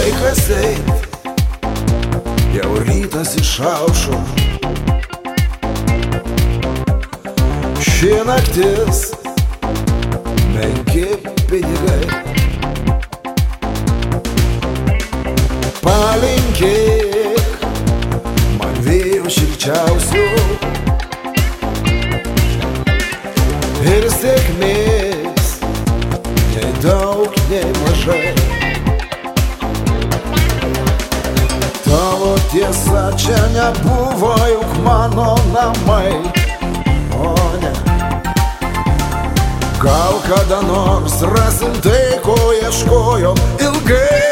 laikas eit, jau rytas išaušo. Ši naktis, menki pinigai. Palinkėk man vėjų šilčiausių ir sėkmės, nei daug, nei mažai. Tavo tiesa čia nebuvo juk mano namai, o ne. Gal kada nors rasim tai, ko ieškojom ilgai.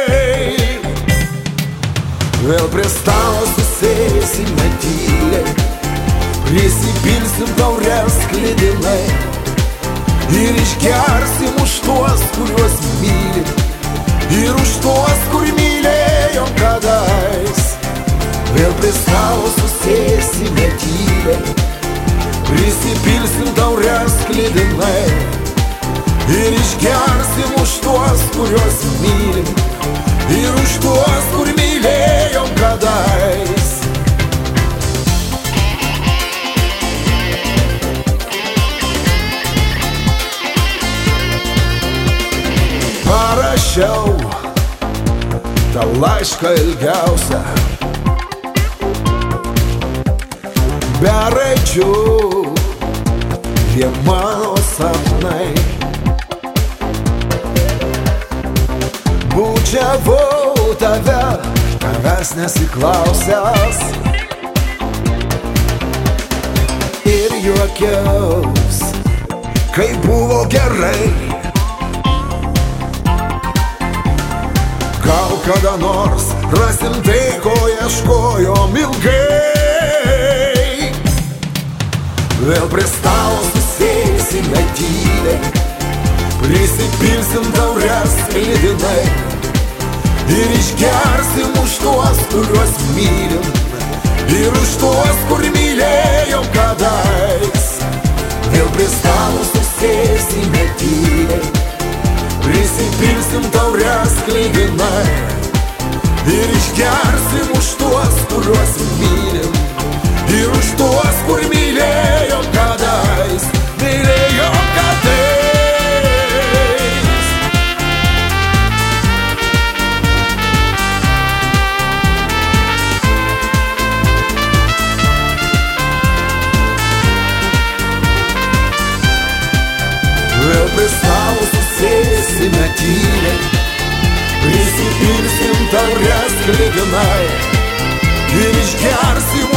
Vėl prie stalo susėsime tyliai, prisipilsim taures klydinai ir išgersim už tuos, kuriuos mylim, ir už tuos, kur mylėjom kadais. Vėl prie stalo susėsime tyliai, prisipilsim taures klydinai ir išgersim už tuos, kuriuos mylim, ir už tuos, kur mylėjom kadais. Parašiau tą laišką ilgiausią, be raidžių vien mano sapnai. Bučiavau tave, tavęs nesiklausęs, ir juokiaus, kai buvo gerai. Gal kada nors rasim tai, ko ieškojom ilgai. Vėl prie stalo susėsime tyliai, prisipilsim taures klydinai ir išgersim už tuos, kuriuos mylim, ir už tuos, kur mylėjom kadais. Vėl prie stalo susėsime tyliai, prisipilsim taures klydinai ir išgersim už tuos, kuriuos mylim, ir už tuos, kur mylėjom kadais. Mylėjom kadais. Vėl prie stalo susėsime tyliai, prisipilsim taures klydinai ir išgersim